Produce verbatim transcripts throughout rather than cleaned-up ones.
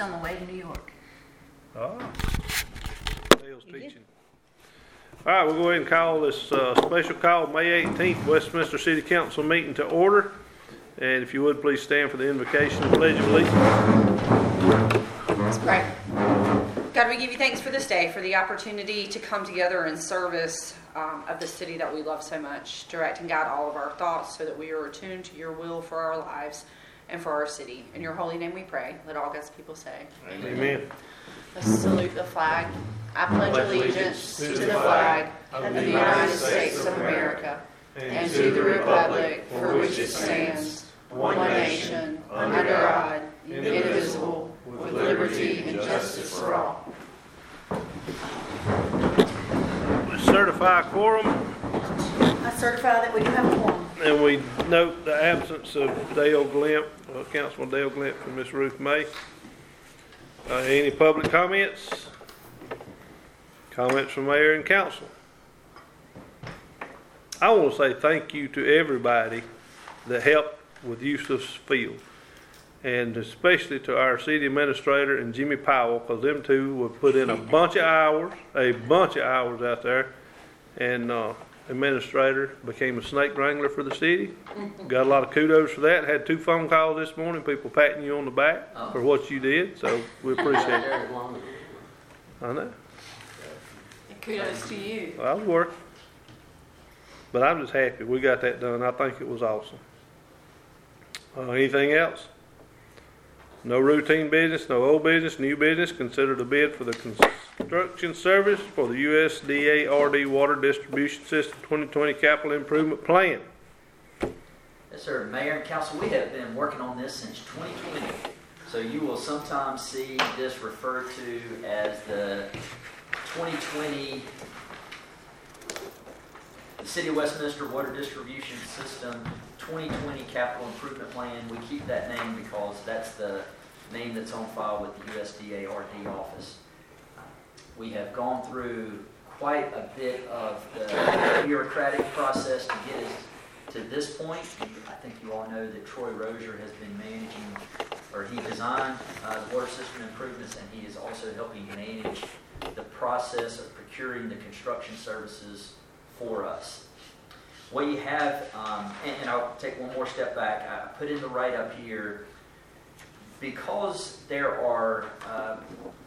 on the way to New York. Ah, Dale's teaching. All right, we'll go ahead and call this uh, special call, May eighteenth, Westminster City Council meeting to order. And if you would, please stand for the invocation and pledge of allegiance. Let's pray. God, we give you thanks for this day, for the opportunity to come together in service um, of the city that we love so much. Direct and guide all of our thoughts so that we are attuned to your will for our lives and for our city. In your holy name we pray. Let all God's people say, Amen. Amen. Let's salute the flag. I pledge allegiance to the flag of the United States of America and to the republic for which it stands, one nation, under God, indivisible, with liberty and justice for all. We certify quorum, I certify that we do have a quorum. and we note the absence of Dale Glimp, uh, Councilman Dale Glimp and Miss Ruth May. Uh, any public comments? Comments from mayor and council? I want to say thank you to everybody that helped with Eustace Field, and especially to our city administrator and Jimmy Powell, because them two would put in a bunch of hours, a bunch of hours out there, and uh, administrator became a snake wrangler for the city. Got a lot of kudos for that. Had two phone calls this morning, people patting you on the back oh. for what you did, so we appreciate it. I know. Kudos to you. Well, I was working. But I'm just happy we got that done. I think it was awesome. Uh, anything else? No routine business, no old business, new business. Consider the bid for the construction service for the U S D A R D Water Distribution System twenty twenty Capital Improvement Plan. Yes, sir. Mayor and council, we have been working on this since twenty twenty. So you will sometimes see this referred to as the twenty twenty the City of Westminster Water Distribution System twenty twenty Capital Improvement Plan. We keep that name because that's the name that's on file with the U S D A R D office. We have gone through quite a bit of the bureaucratic process to get us to this point. I think you all know that Troy Rozier has been managing, or he designed uh, the water system improvements, and he is also helping manage the process of procuring the construction services for us. What you have, um, and, and I'll take one more step back, I put in the write-up here, because there are, uh,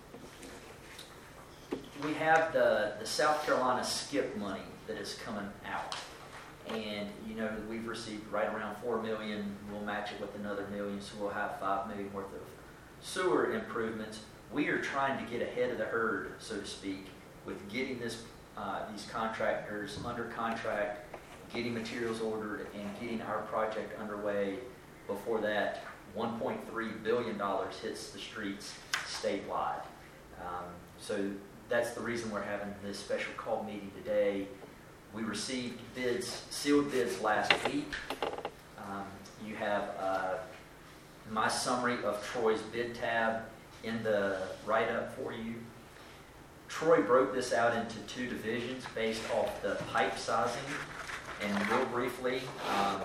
we have the, the South Carolina SCIP money that is coming out. And you know that we've received right around four million dollars. We'll match it with another million, so we'll have five million dollars worth of sewer improvements. We are trying to get ahead of the herd, so to speak, with getting this uh, these contractors under contract, getting materials ordered, and getting our project underway before that one point three billion dollars hits the streets statewide. Um, so that's the reason we're having this special call meeting today. We received bids, sealed bids last week. Um, you have uh, my summary of Troy's bid tab in the write-up for you. Troy broke this out into two divisions based off the pipe sizing. And real briefly, um,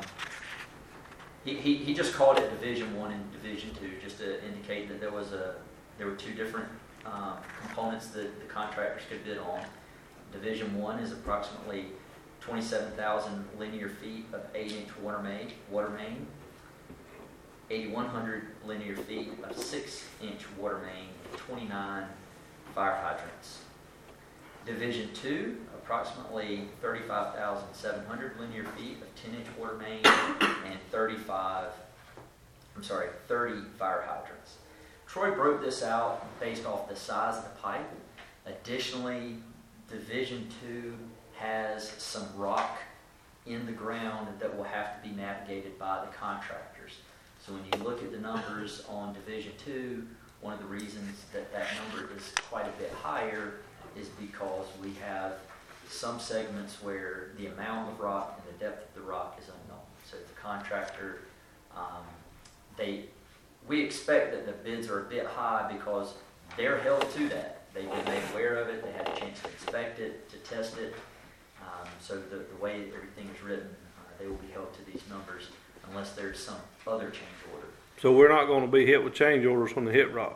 he, he, he just called it Division One and Division Two, just to indicate that there was a there were two different um, components that the contractors could bid on. Division One is approximately twenty-seven thousand linear feet of eight-inch water main, water main, eighty-one hundred linear feet of six-inch water main, twenty-nine fire hydrants. Division Two, approximately thirty-five thousand seven hundred linear feet of ten-inch water main and thirty-five, I'm sorry, thirty fire hydrants. Troy broke this out based off the size of the pipe. Additionally, Division Two has some rock in the ground that will have to be navigated by the contractors. So when you look at the numbers on Division Two, one of the reasons that that number is quite a bit higher is because we have some segments where the amount of rock and the depth of the rock is unknown. So the contractor, um, they, we expect that the bids are a bit high because they're held to that. They've been made aware of it. They had a chance to inspect it, to test it. Um, so the, the way everything is written, uh, they will be held to these numbers unless there's some other change order. So we're not going to be hit with change orders when they hit rock?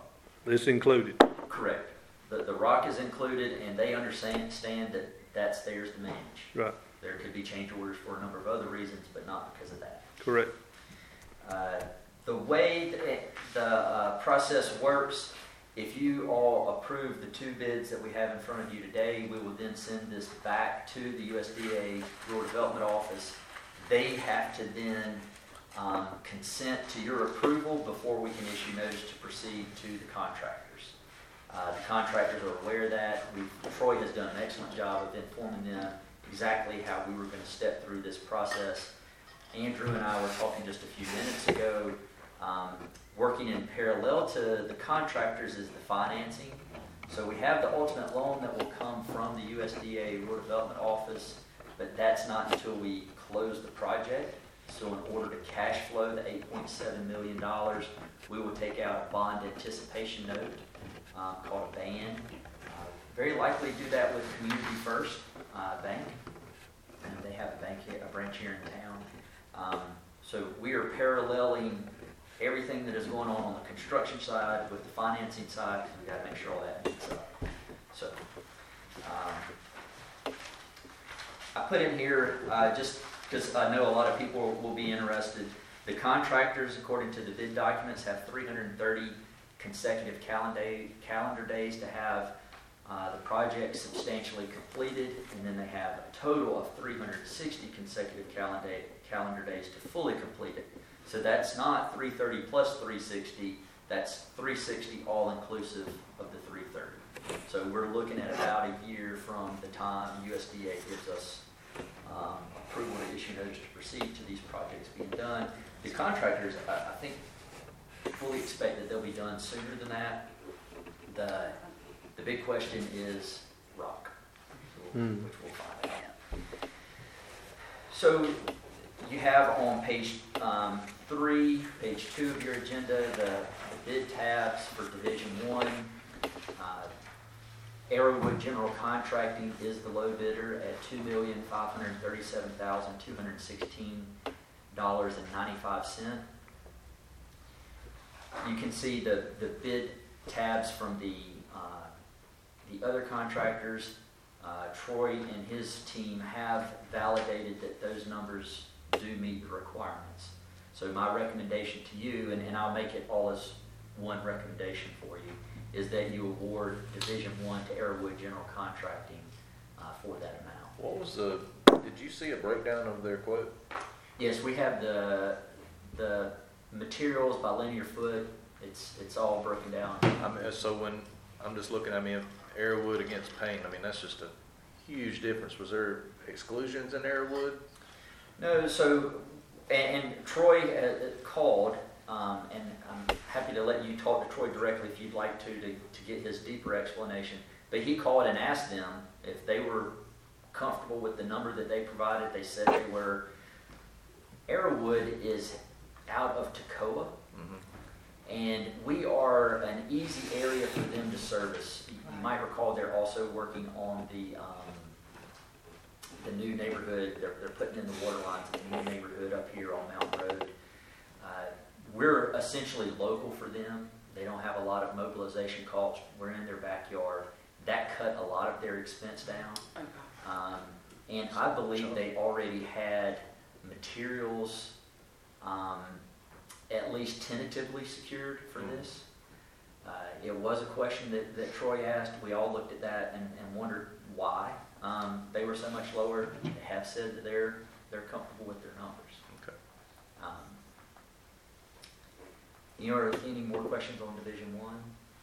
It's included. Correct. The, the rock is included, and they understand understand that that's theirs to manage. Right. There could be change orders for a number of other reasons, but not because of that. Correct. Uh, the way that the uh, process works, if you all approve the two bids that we have in front of you today, we will then send this back to the U S D A Rural Development Office. They have to then um, consent to your approval before we can issue notice to proceed to the contractors. Uh, the contractors are aware of that. We've, Troy has done an excellent job of informing them exactly how we were going to step through this process. Andrew and I were talking just a few minutes ago. Um, working in parallel to the contractors is the financing. So we have the ultimate loan that will come from the U S D A Rural Development Office, but that's not until we close the project. So in order to cash flow the eight point seven million dollars, we will take out a bond anticipation note um, called a B A N. Uh, very likely do that with Community First uh, Bank. And they have a bank, here, a branch here in town. Um, so we are paralleling everything that is going on on the construction side with the financing side, because we got to make sure all that meets up. So um, I put in here, uh, just because I know a lot of people will be interested, the contractors, according to the bid documents, have three hundred thirty consecutive calendar, calendar days to have uh, the project substantially completed, and then they have a total of three hundred sixty consecutive calendar, calendar days to fully complete it. So that's not three thirty plus three sixty, that's three sixty all inclusive of the three thirty. So we're looking at about a year from the time U S D A gives us um, approval to issue notice to proceed to these projects being done. The contractors, I, I think, fully expect that they'll be done sooner than that. The, the big question is rock, so, Hmm. which we'll find out. So you have on page um, three, page two of your agenda, the, the bid tabs for Division One. Uh, Arrowwood General Contracting is the low bidder at two million five hundred thirty-seven thousand two hundred sixteen dollars and ninety-five cents. You can see the, the bid tabs from the uh, the other contractors. Uh, Troy and his team have validated that those numbers do meet the requirements. So my recommendation to you, and, and I'll make it all as one recommendation for you, is that you award Division One to Arrowwood General Contracting uh, for that amount. What was the, did you see a breakdown of their quote? Yes, we have the the materials by linear foot. It's it's all broken down. I mean, so when, I'm just looking, I mean, Arrowwood against Payne, I mean, that's just a huge difference. Was there exclusions in Arrowwood? No, so, and, and Troy uh, called, um, and I'm happy to let you talk to Troy directly if you'd like to, to, to get his deeper explanation. But he called and asked them if they were comfortable with the number that they provided. They said they were. Arrowwood is out of Toccoa, Mm-hmm. and we are an easy area for them to service. You, you might recall they're also working on the um, the new neighborhood. They're, they're putting in the water lines in the new neighborhood up here on Mountain Road. Uh, we're essentially local for them. They don't have a lot of mobilization costs. We're in their backyard. That cut a lot of their expense down. Um, and I believe they already had materials um, at least tentatively secured for this. Uh, it was a question that, that Troy asked. We all looked at that and, and wondered why um, they were so much lower. They have said that they're they're comfortable with their numbers. Okay. Um, you know, any more questions on Division One?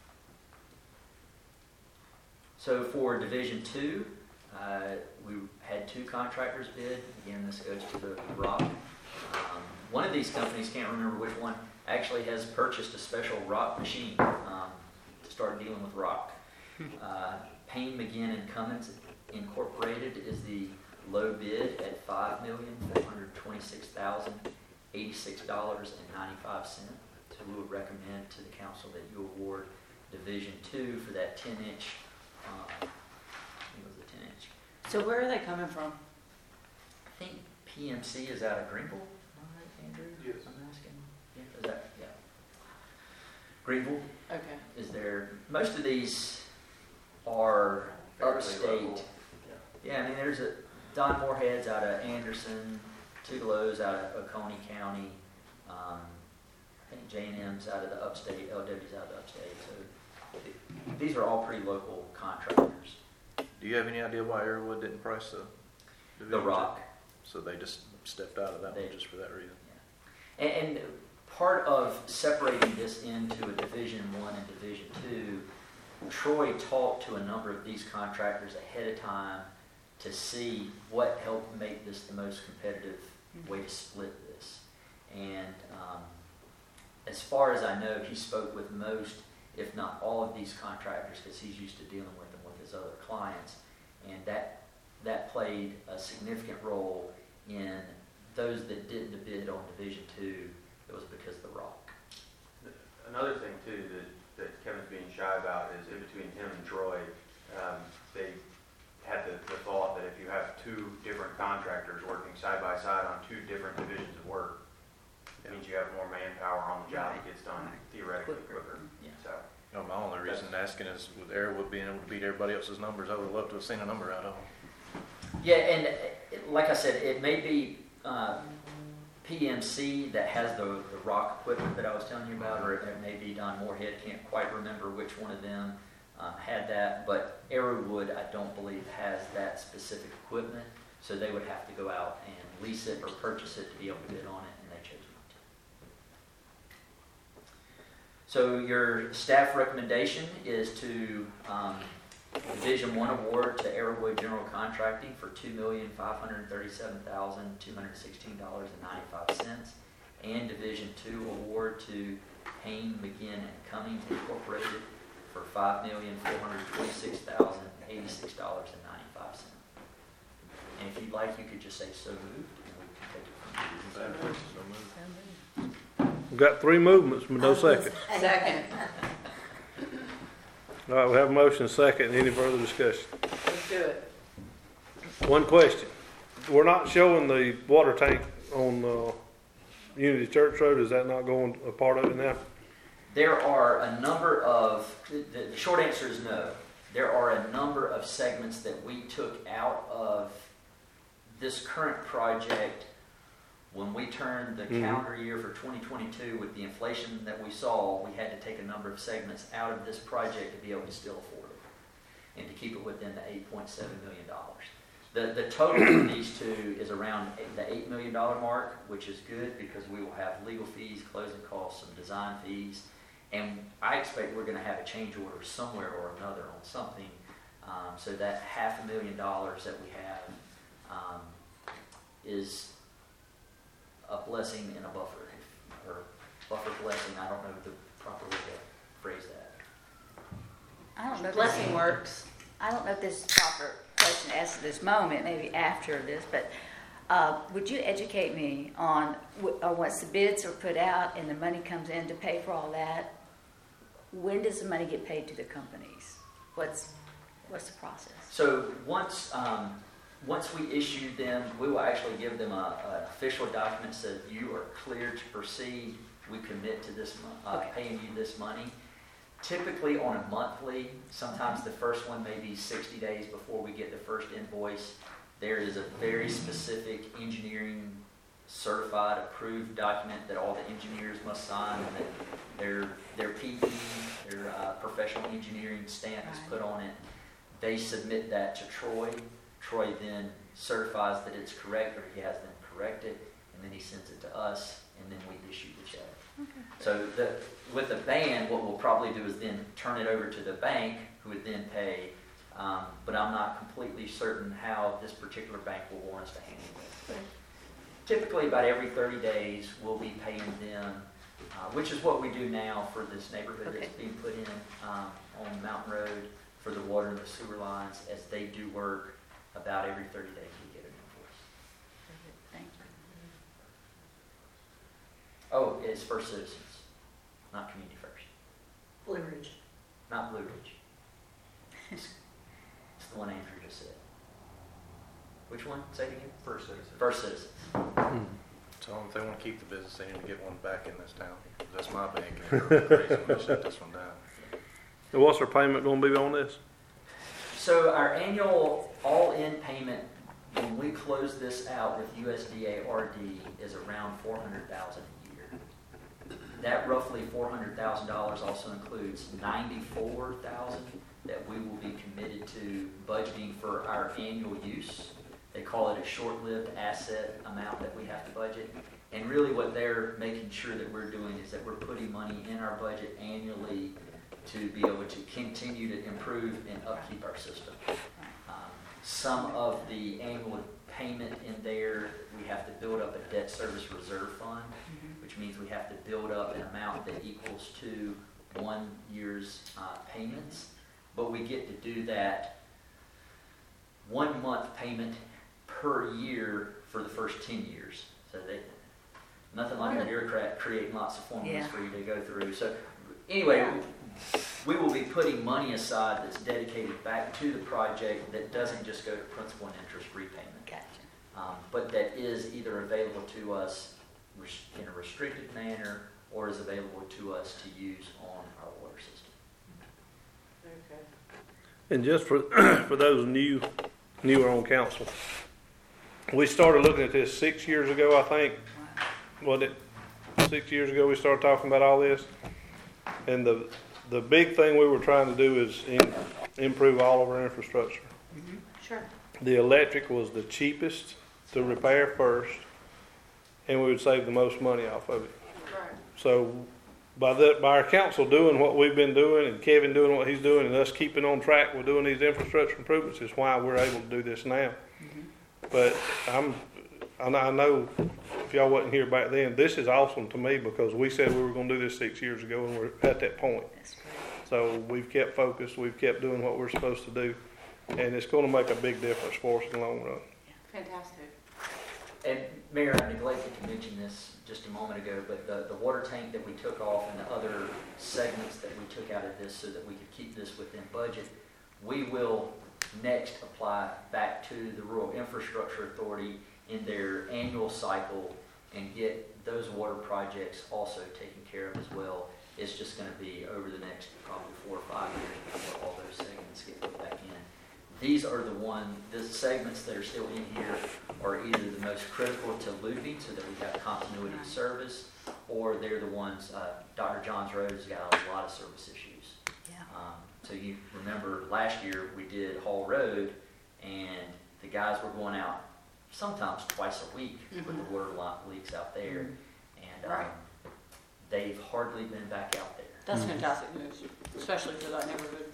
So for Division Two, uh, we had two contractors bid. Again, this goes to the rock. Um, one of these companies, can't remember which one, actually has purchased a special rock machine um, to start dealing with rock. Uh, Payne, McGinn and Cummins Incorporated is the low bid at five million four hundred twenty-six thousand eighty-six dollars and ninety-five cents. So we would recommend to the council that you award Division Two for that ten inch. Uh, I think it was the ten inch. So where are they coming from? I think P M C is out of Greenville. Am I right, Andrew? Yes. I'm asking. Yeah, is that, yeah. Greenville Okay. is their most of these are Fairly upstate. local. Yeah, I mean, there's a, Don Moorhead's out of Anderson, Tougaloo's out of Oconee County, um, I think J and M's out of the upstate, L W's out of the upstate, so th- these are all pretty local contractors. Do you have any idea why Airwood didn't price the? The division? Rock. So they just stepped out of that They- one just for that reason? And, and part of separating this into a Division One and Division Two, Troy talked to a number of these contractors ahead of time to see what helped make this the most competitive way to split this. And um, as far as I know, he spoke with most, if not all of these contractors, because he's used to dealing with them with his other clients. And that, that played a significant role in those that didn't bid on Division Two. It was because of the rock. Another thing too that, that Kevin's being shy about is in between him and Troy, um, they had the, the thought that if you have two different contractors working side by side on two different divisions of work, it means you have more manpower on the job. It gets done theoretically quicker. Yeah. So No, my only reason asking is with Airwood being able to beat everybody else's numbers, I would love to have seen a number out of them. Yeah, and uh, like I said, it may be uh, P M C that has the, the rock equipment that I was telling you about, or it may be Don Moorhead. Can't quite remember which one of them um, had that, but Arrowwood, I don't believe, has that specific equipment, so they would have to go out and lease it or purchase it to be able to bid on it, and they chose not to. So your staff recommendation is to um, Division One award to Arrowwood General Contracting for two million five hundred thirty-seven thousand two hundred sixteen dollars and ninety-five cents, and Division Two award to Payne, McGinn, and Cummings Incorporated for five million four hundred twenty-six thousand eighty-six dollars and ninety-five cents. And if you'd like, you could just say so moved, and we can take it from there. So moved. We've got three movements, but no seconds. Second. All right, we have a motion and a second. Any further discussion? Let's do it. One question. We're not showing the water tank on uh, Unity Church Road. Is that not going a part of it now? There are a number of, the, the short answer is no. There are a number of segments that we took out of this current project when we turned the Mhm. calendar year for twenty twenty-two with the inflation that we saw. We had to take a number of segments out of this project to be able to still afford it and to keep it within the eight point seven million dollars. The, the total for these two is around the eight million dollars mark, which is good because we will have legal fees, closing costs, some design fees, and I expect we're going to have a change order somewhere or another on something, um, so that half a million dollars that we have um, is a blessing and a buffer, if, or buffer blessing, I don't know the proper way to phrase that. I don't know. if Blessing this- works. I don't know if this is a proper question to ask at this moment, maybe after this, but uh, would you educate me on, w- uh, once the bids are put out and the money comes in to pay for all that, when does the money get paid to the companies? What's, what's the process? So once um, once we issue them, we will actually give them a, an official document that says you are cleared to proceed. We commit to this, mon- uh, Okay. paying you this money. Typically on a monthly, sometimes the first one may be sixty days before we get the first invoice. There is a very specific engineering certified approved document that all the engineers must sign, and that their their P E, their uh, professional engineering stamp is Right. put on it. They submit that to Troy. Troy then certifies that it's correct, or he has them correct it, and then he sends it to us, and then we issue the check. So the, with the band, what we'll probably do is then turn it over to the bank, who would then pay, um, but I'm not completely certain how this particular bank will want us to handle it. Typically, about every thirty days, we'll be paying them, uh, which is what we do now for this neighborhood Okay. that's being put in um, on Mountain Road for the water and the sewer lines. As they do work, about every thirty days we get an invoice. Thank you. Oh, it's First Citizens, not Community First, Blue Ridge. not Blue Ridge. It's, it's the one Andrew just said. Which one? Say it again. First Citizens. First Citizens. So if they want to keep the business, they need to get one back in this town. That's my bank, and they're crazy when they shut this one down. And what's our payment gonna be on this? So our annual all-in payment, when we close this out with U S D A R D, is around four hundred thousand dollars a year. That roughly four hundred thousand dollars also includes ninety-four thousand dollars that we will be committed to budgeting for our annual use. They call it a short-lived asset amount that we have to budget. And really what they're making sure that we're doing is that we're putting money in our budget annually to be able to continue to improve and upkeep our system. Um, Some of the annual payment in there, we have to build up a debt service reserve fund, which means we have to build up an amount that equals to one year's uh, payments. But we get to do that one month payment per year for the first ten years. So they, nothing like a bureaucrat creating lots of formulas Yeah. for you to go through. So anyway, we will be putting money aside that's dedicated back to the project that doesn't just go to principal and interest repayment. Gotcha. Um, but that is either available to us res- in a restricted manner or is available to us to use on our water system. Okay. And just for, for those new, newer on council, we started looking at this six years ago, I think. Was it six years ago we started talking about all this? And the, the big thing we were trying to do is in, improve all of our infrastructure. Sure. The electric was the cheapest to repair first, and we would save the most money off of it. Right. So by the, by our council doing what we've been doing and Kevin doing what he's doing and us keeping on track with doing these infrastructure improvements is why we're able to do this now. But I'm, I know- I know if y'all wasn't here back then, this is awesome to me because we said we were gonna do this six years ago and we're at that point. That's great. So we've kept focused, we've kept doing what we're supposed to do, and it's gonna make a big difference for us in the long run. Fantastic. And Mayor, I neglected to mention this just a moment ago, but the, the water tank that we took off and the other segments that we took out of this so that we could keep this within budget, we will next apply back to the Rural Infrastructure Authority in their annual cycle and get those water projects also taken care of as well. It's just going to be over the next probably four or five years before all those segments get put back in. These are the one, the segments that are still in here are either the most critical to looping so that we have continuity of service, or they're the ones, uh, Doctor Johns Road has got a lot of service issues. Yeah. Um, so you remember last year we did Hall Road and the guys were going out sometimes twice a week with the water lot leaks out there. And um, Right. they've hardly been back out there. That's fantastic news, especially for that neighborhood.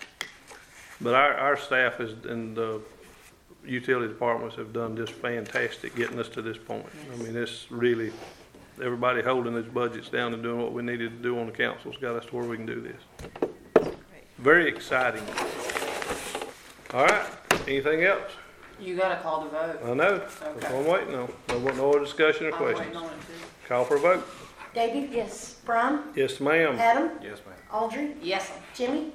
But our, our staff is, and the utility departments have done just fantastic getting us to this point. I mean, it's really, everybody holding these budgets down and doing what we needed to do on the council's got us to where we can do this. Great. Very exciting. All right, anything else? You gotta call the vote. I know, that's what I'm waiting on. No, no other discussion or I'm waiting questions. on it too. Call for a vote. Davey? Yes. Brian? Yes, ma'am. Adam? Yes, ma'am. Audrey? Yes. Jimmy?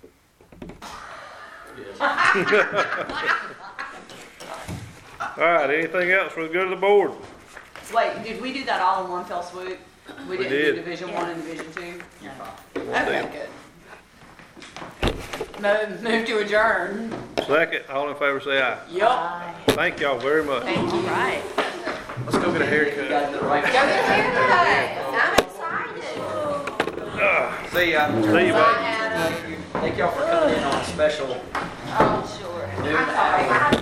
All right, anything else for the good of the board? Wait, did we do that all in one fell swoop? We We didn't did. do Division One and Division Two? One Okay, deal. good. Move, move to adjourn. Second, all in favor say aye. Yup. Thank y'all very much. Thank you. All right. Let's go get a You haircut. got the right. Go get a haircut. I'm excited. See ya. See you, Bye, buddy. Adam. Thank y'all for coming in on a special Oh, sure. noon I'm sorry. hour.